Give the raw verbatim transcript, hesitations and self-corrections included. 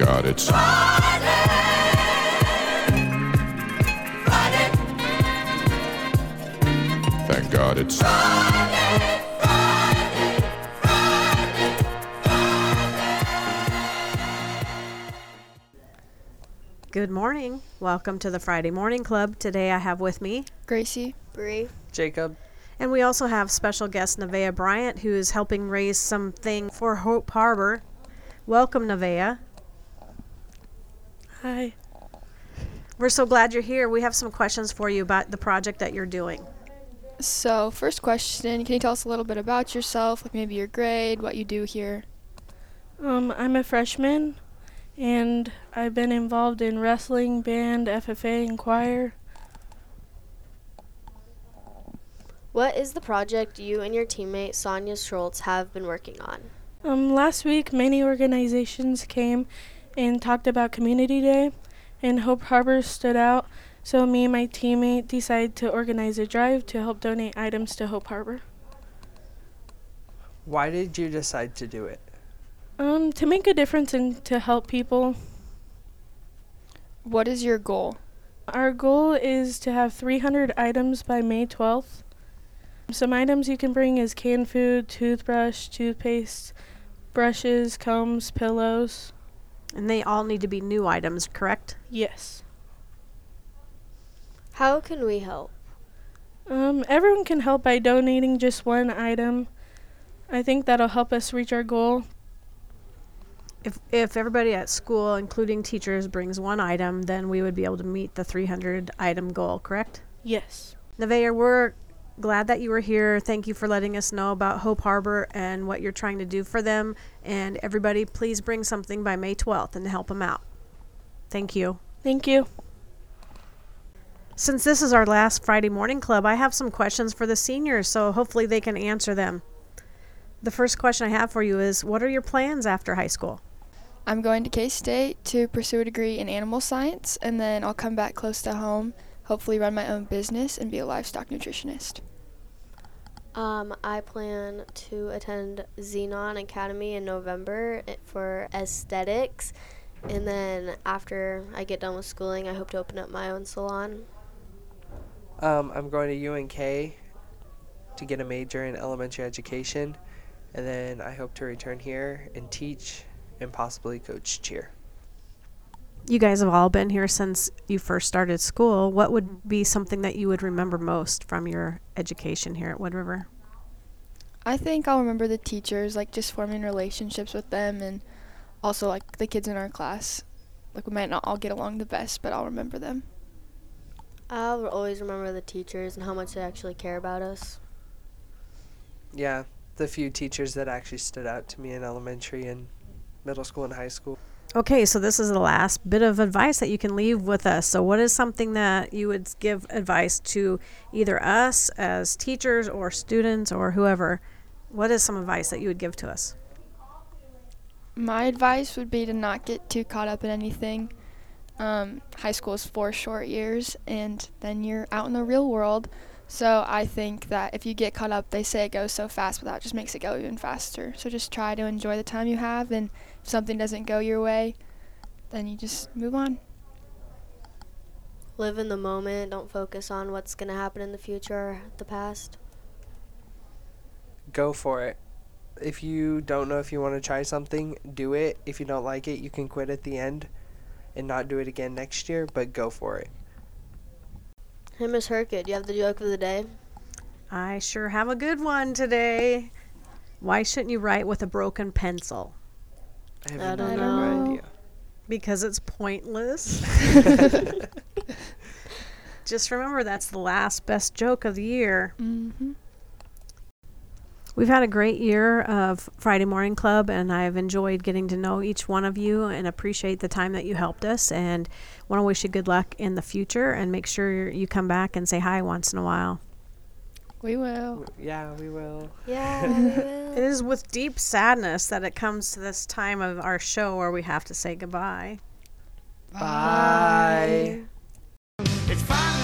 God it's Friday. Friday. Thank God it's Friday. Friday. Friday. Friday. Good morning. Welcome to the Friday Morning Club. Today I have with me Gracie, Bree, Jacob. And we also have special guest Nevaeh Bryant, who is helping raise something for Hope Harbor. Welcome, Nevaeh. Hi. We're so glad you're here. We have some questions for you about the project that you're doing. So, first question, can you tell us a little bit about yourself, like maybe your grade, what you do here? Um, I'm a freshman, and I've been involved in wrestling, band, F F A, and choir. what is the project you and your teammate Sonia Schultz have been working on? Um, last week, many organizations came and talked about Community Day, and Hope Harbor stood out, so me and my teammate decided to organize a drive to help donate items to Hope Harbor. Why did you decide to do it? Um, to make a difference and to help people. What is your goal? Our goal is to have three hundred items by May twelfth. Some items you can bring is canned food, toothbrush, toothpaste, brushes, combs, pillows. And they all need to be new items, correct? Yes. How can we help? Um, everyone can help by donating just one item. I think that'll help us reach our goal. If if everybody at school, including teachers, brings one item, then we would be able to meet the three hundred item goal, correct? Yes. Nevaeh, we're glad that you were here. Thank you for letting us know about Hope Harbor and what you're trying to do for them. And everybody, please bring something by May twelfth and help them out. Thank you. Thank you. Since this is our last Friday Morning Club, I have some questions for the seniors, so hopefully they can answer them. The first question I have for you is, what are your plans after high school? I'm going to K-State to pursue a degree in animal science, and then I'll come back close to home, hopefully run my own business and be a livestock nutritionist. Um, I plan to attend Xenon Academy in November for aesthetics, and then after I get done with schooling, I hope to open up my own salon. Um, I'm going to U N K to get a major in elementary education, and then I hope to return here and teach and possibly coach cheer. You guys have all been here since you first started school. What would be something that you would remember most from your education here at Wood River? I think I'll remember the teachers, like just forming relationships with them, and also like the kids in our class. Like we might not all get along the best, but I'll remember them. I'll always remember the teachers and how much they actually care about us. Yeah, the few teachers that actually stood out to me in elementary and middle school and high school. Okay, so this is the last bit of advice that you can leave with us. So what is something that you would give advice to either us as teachers or students or whoever? What is some advice that you would give to us? My advice would be to not get too caught up in anything. Um, high school is four short years, and then you're out in the real world. So I think that if you get caught up, they say it goes so fast, but that just makes it go even faster. So just try to enjoy the time you have, and if something doesn't go your way, then you just move on. Live in the moment. Don't focus on what's going to happen in the future or the past. Go for it. If you don't know if you want to try something, do it. If you don't like it, you can quit at the end and not do it again next year, but go for it. Hey, Miss Herkett, do you have the joke of the day? I sure have a good one today. Why shouldn't you write with a broken pencil? I have I don't no know. idea. Because it's pointless. Just remember, that's the last best joke of the year. Mm-hmm. We've had a great year of Friday Morning Club, and I've enjoyed getting to know each one of you and appreciate the time that you helped us, and want to wish you good luck in the future, and make sure you come back and say hi once in a while. We will. Yeah, we will. Yeah, we will. It is with deep sadness that it comes to this time of our show where we have to say goodbye. Bye. It's finally